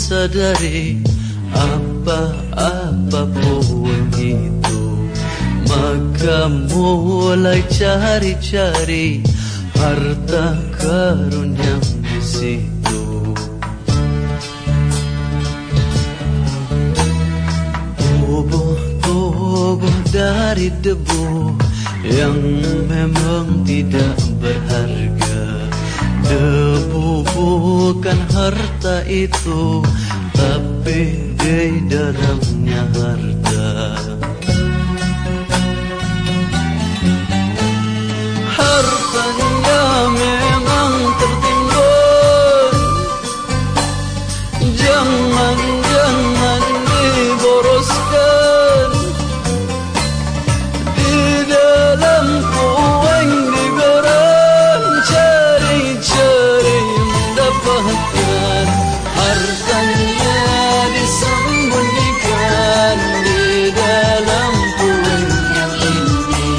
sadari apa-apa pun itu, maka mulai cari-cari harta karun yang di situ. Tubuh dari debu yang memang tidak berharga. Debu bukan harta itu, tapi di dalamnya harta. Hartanya memang tertimbun, jangan diboroskan. Di dalam uang digoreng, cari-cari mendapatkan. Hartanya disembunyikan di dalam uang yang ini.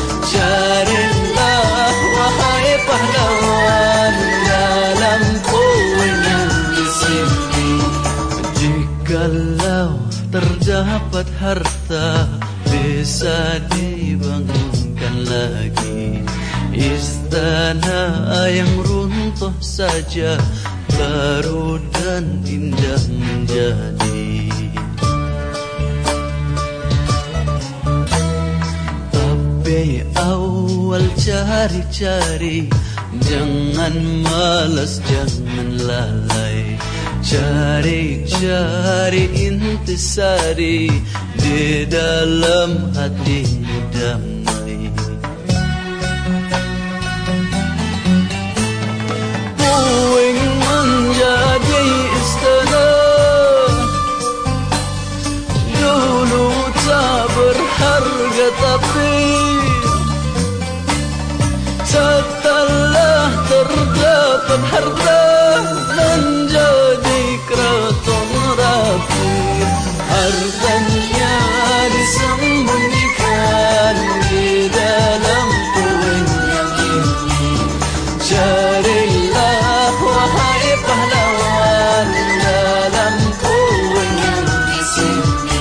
Carilah wahai pahlawan dalam uang yang di sini. Jikalau terdapat harta, bisa dibangunkan lagi istana yang runtuh saja, baru dan indah menjadi. Tapi awal cari-cari, jangan malas, jangan lalai. Cari-cari intisari, di dalam hatimu damai. Puing menjadi istana, dulu tak berharga, tapi setelah terdapat harta, menjadi keraton rapi. Hartanya disembunyikan di dalam uang yang ini. Carilah wahai pahlawan dalam uang yang di sini.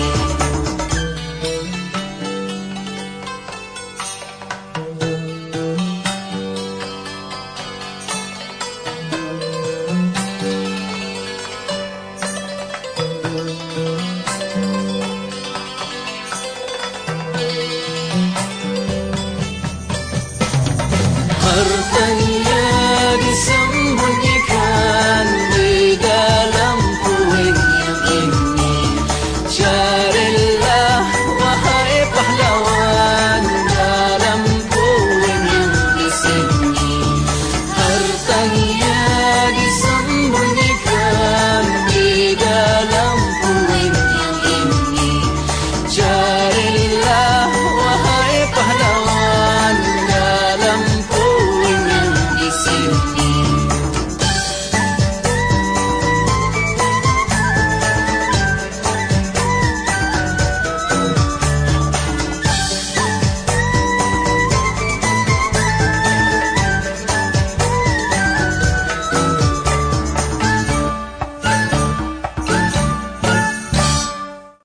Hartanya